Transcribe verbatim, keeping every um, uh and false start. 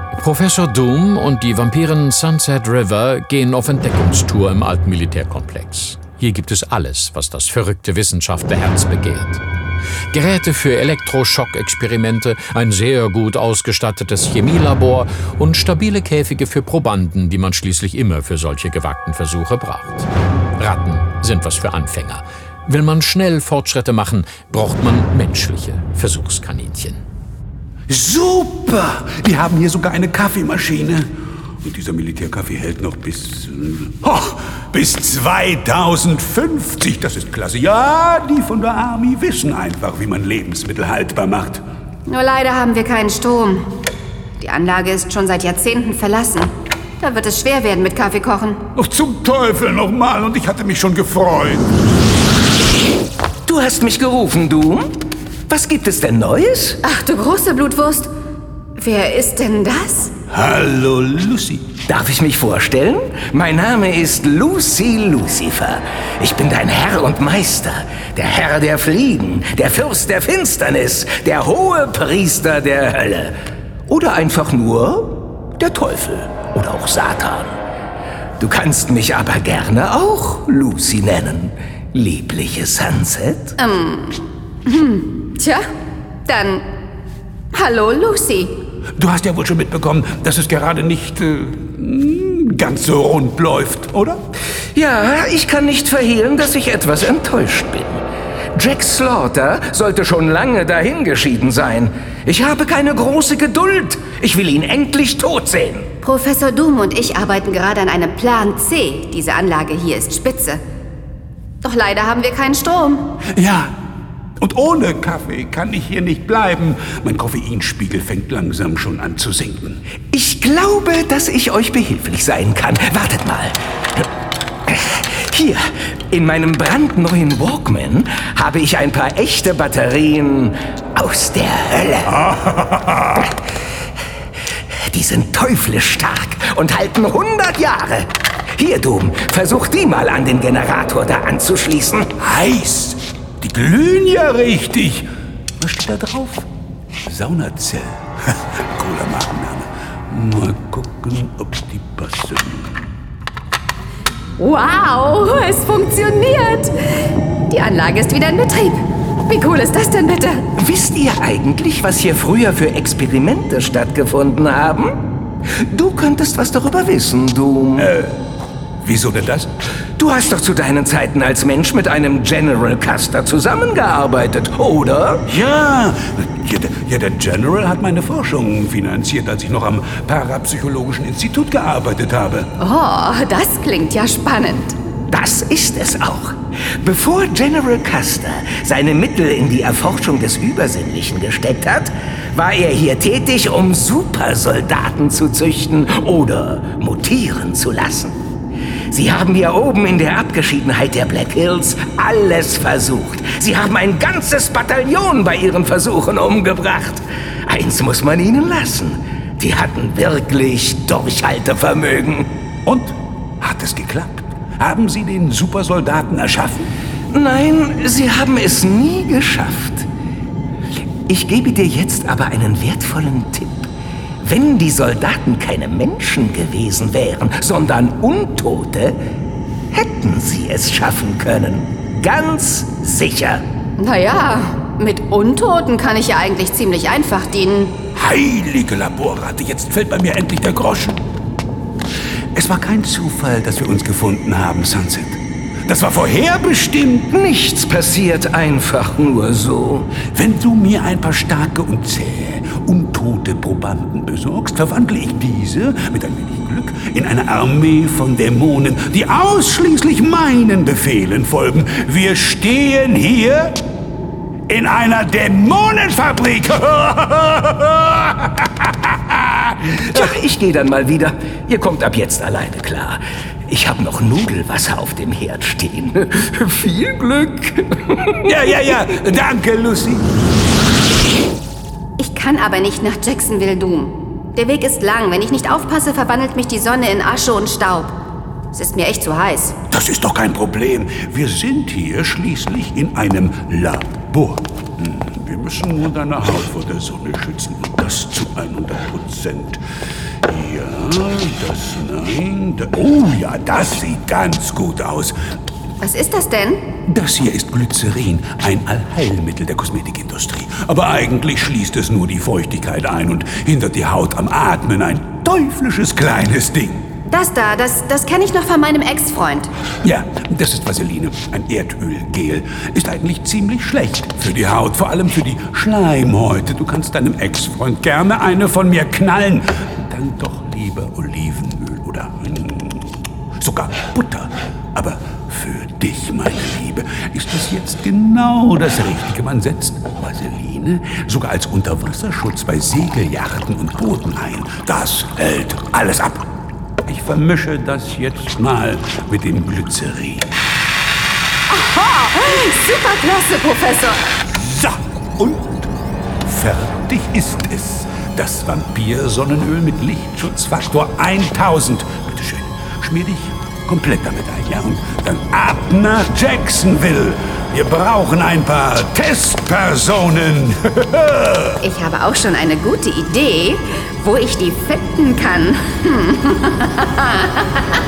Professor Doom und die Vampirin Sunset River gehen auf Entdeckungstour im alten Militärkomplex. Hier gibt es alles, was das verrückte Wissenschaftlerherz begehrt. Geräte für Elektroschock-Experimente, ein sehr gut ausgestattetes Chemielabor und stabile Käfige für Probanden, die man schließlich immer für solche gewagten Versuche braucht. Ratten sind was für Anfänger. Will man schnell Fortschritte machen, braucht man menschliche Versuchskaninchen. Super! Wir haben hier sogar eine Kaffeemaschine. Und dieser Militärkaffee hält noch bis... Oh, bis zweitausendfünfzig. Das ist klasse. Ja, die von der Army wissen einfach, wie man Lebensmittel haltbar macht. Nur leider haben wir keinen Strom. Die Anlage ist schon seit Jahrzehnten verlassen. Da wird es schwer werden mit Kaffeekochen. Oh, zum Teufel nochmal. Und ich hatte mich schon gefreut. Du hast mich gerufen, Doom? Was gibt es denn Neues? Ach, du große Blutwurst. Wer ist denn das? Hallo, Lucy. Darf ich mich vorstellen? Mein Name ist Lucy Lucifer. Ich bin dein Herr und Meister. Der Herr der Fliegen, der Fürst der Finsternis, der hohe Priester der Hölle. Oder einfach nur der Teufel oder auch Satan. Du kannst mich aber gerne auch Lucy nennen. Liebliche Sunset. Ähm, hm, tja, dann hallo Lucy. Du hast ja wohl schon mitbekommen, dass es gerade nicht äh, ganz so rund läuft, oder? Ja, ich kann nicht verhehlen, dass ich etwas enttäuscht bin. Jack Slaughter sollte schon lange dahingeschieden sein. Ich habe keine große Geduld. Ich will ihn endlich tot sehen. Professor Doom und ich arbeiten gerade an einem Plan C. Diese Anlage hier ist spitze. Doch leider haben wir keinen Strom. Ja, und ohne Kaffee kann ich hier nicht bleiben. Mein Koffeinspiegel fängt langsam schon an zu sinken. Ich glaube, dass ich euch behilflich sein kann. Wartet mal. Hier, in meinem brandneuen Walkman habe ich ein paar echte Batterien aus der Hölle. Die sind teuflisch stark und halten hundert Jahre. Hier, Doom, versuch die mal an den Generator da anzuschließen. Heiß! Die glühen ja richtig. Was steht da drauf? Saunazell. Cooler Nachname. Mal gucken, ob die passen. Wow, es funktioniert. Die Anlage ist wieder in Betrieb. Wie cool ist das denn bitte? Wisst ihr eigentlich, was hier früher für Experimente stattgefunden haben? Du könntest was darüber wissen, Doom. Äh, wieso denn das? Du hast doch zu deinen Zeiten als Mensch mit einem General Custer zusammengearbeitet, oder? Ja, ja, der, ja, der General hat meine Forschung finanziert, als ich noch am Parapsychologischen Institut gearbeitet habe. Oh, das klingt ja spannend. Das ist es auch. Bevor General Custer seine Mittel in die Erforschung des Übersinnlichen gesteckt hat, war er hier tätig, um Supersoldaten zu züchten oder mutieren zu lassen. Sie haben hier oben in der Abgeschiedenheit der Black Hills alles versucht. Sie haben ein ganzes Bataillon bei ihren Versuchen umgebracht. Eins muss man ihnen lassen. Die hatten wirklich Durchhaltevermögen. Und? Hat es geklappt? Haben Sie den Supersoldaten erschaffen? Nein, sie haben es nie geschafft. Ich gebe dir jetzt aber einen wertvollen Tipp. Wenn die Soldaten keine Menschen gewesen wären, sondern Untote, hätten sie es schaffen können. Ganz sicher. Naja, mit Untoten kann ich ja eigentlich ziemlich einfach dienen. Heilige Laborratte, jetzt fällt bei mir endlich der Groschen. Es war kein Zufall, dass wir uns gefunden haben, Sunset. Das war vorherbestimmt. Nichts passiert einfach nur so. Wenn du mir ein paar starke und zähe, untote Probanden besorgst, verwandle ich diese, mit ein wenig Glück, in eine Armee von Dämonen, die ausschließlich meinen Befehlen folgen. Wir stehen hier in einer Dämonenfabrik. Tja, ich gehe dann mal wieder. Ihr kommt ab jetzt alleine klar. Ich habe noch Nudelwasser auf dem Herd stehen. Viel Glück. Ja, ja, ja. Danke, Lucy. Ich kann aber nicht nach Jacksonville, Doom. Der Weg ist lang. Wenn ich nicht aufpasse, verwandelt mich die Sonne in Asche und Staub. Es ist mir echt zu heiß. Das ist doch kein Problem. Wir sind hier schließlich in einem Labor. Wir müssen nur deine Haut vor der Sonne schützen. Und das zu hundert Prozent. Ja, das, nein, da, oh ja, das sieht ganz gut aus. Was ist das denn? Das hier ist Glycerin, ein Allheilmittel der Kosmetikindustrie. Aber eigentlich schließt es nur die Feuchtigkeit ein und hindert die Haut am Atmen. Ein teuflisches kleines Ding. Das da, das, das kenne ich noch von meinem Ex-Freund. Ja, das ist Vaseline, ein Erdölgel. Ist eigentlich ziemlich schlecht für die Haut, vor allem für die Schleimhäute. Du kannst deinem Ex-Freund gerne eine von mir knallen. Dann doch lieber Olivenöl oder hm, sogar Butter. Aber für dich, meine Liebe, ist das jetzt genau das Richtige. Man setzt Vaseline sogar als Unterwasserschutz bei Segelyachten und Booten ein. Das hält alles ab. Ich vermische das jetzt mal mit dem Glycerin. Aha, superklasse, Professor. So, und fertig ist es. Das Vampir-Sonnenöl mit Lichtschutzfaktor tausend. Bitte schön, schmier dich komplett damit ein, ja? Und dann ab nach Jacksonville. Wir brauchen ein paar Testpersonen. Ich habe auch schon eine gute Idee, wo ich die finden kann.